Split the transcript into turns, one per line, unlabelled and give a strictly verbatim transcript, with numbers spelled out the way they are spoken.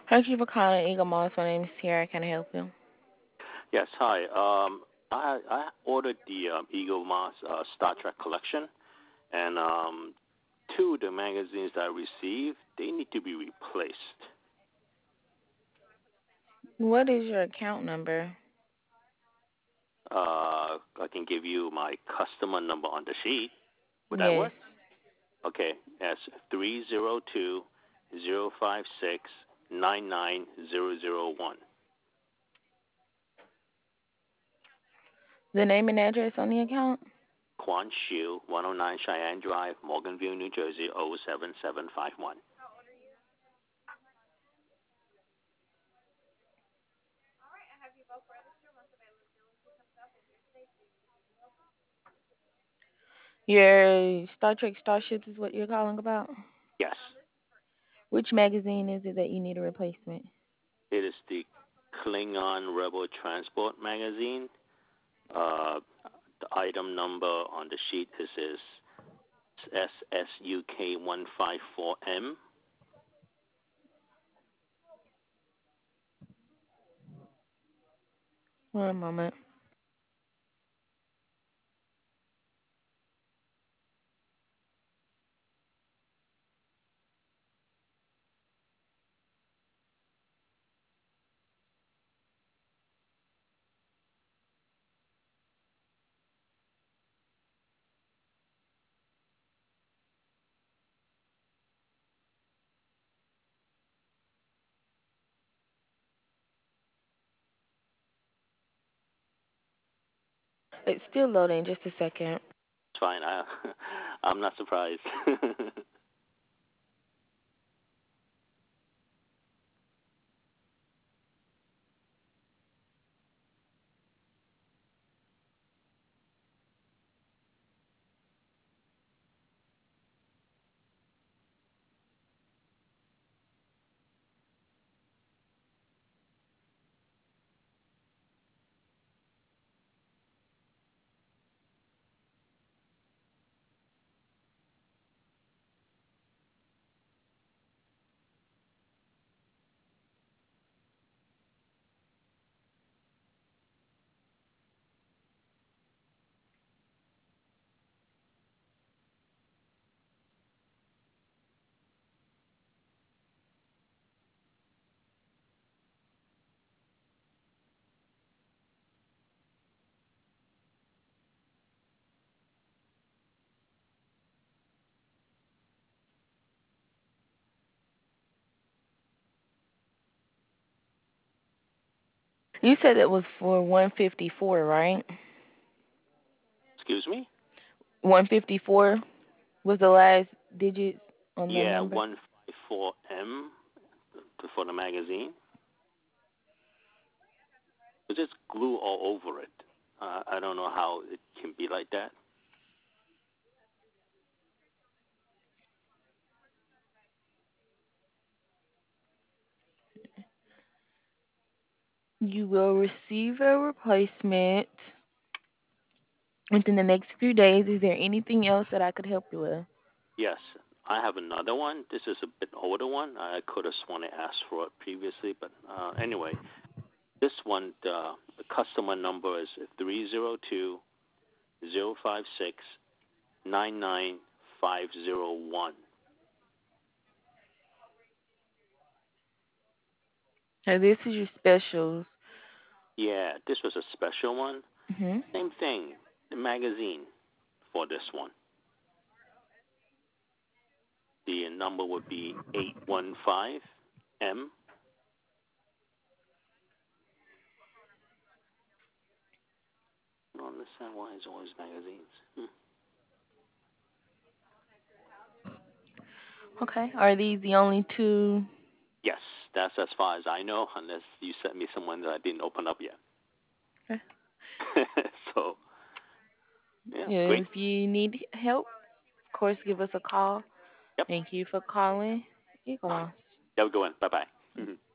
Thank you for calling Eagle Moss. My name is Tiara. Can I help you?
Yes, hi. Um, I I ordered the um, Eagle Moss uh, Star Trek collection, and um, two of the magazines that I received they need to be replaced.
What is your account number?
Uh, I can give you my customer number on the sheet. Would that
Yes.
work? Okay, that's three zero two zero five six nine nine zero zero one.
The name and address on the account?
Quan Shu, one oh nine Cheyenne Drive, Morganville, New Jersey, oh seven seven five one.
Your Star Trek Starships is what you're calling about?
Yes.
Which magazine is it that you need a replacement?
It is the Klingon Rebel Transport magazine. Uh, the item number on the sheet is, is S S U K one five four M.
One moment. It's still loading. Just a second.
It's fine. I, I'm not surprised.
You said it was for one fifty-four, right?
Excuse me?
one fifty-four was the last digit on the
Yeah,
number.
one five four M for the magazine. There's just glue all over it. Uh, I don't know how it can be like that.
You will receive a replacement within the next few days. Is there anything else that I could help you with?
Yes, I have another one. This is a bit older one. I could have sworn I asked for it previously, but uh, anyway, this one, the, the customer number is three zero two zero five six nine nine five zero one.
So this is your specials.
Yeah, this was a special one.
Mhm.
Same thing, the magazine for this one. The number would be eight one five M. I don't understand why it's always magazines. Hmm.
Okay. Are these the only two?
Yes, that's as far as I know, unless you sent me someone that I didn't open up yet.
Okay.
So, yeah,
Yeah,
great.
if you need help, of course, give us a call.
Yep.
Thank you for calling. Eagle
All right.
Moss.
Have a good one. Bye bye.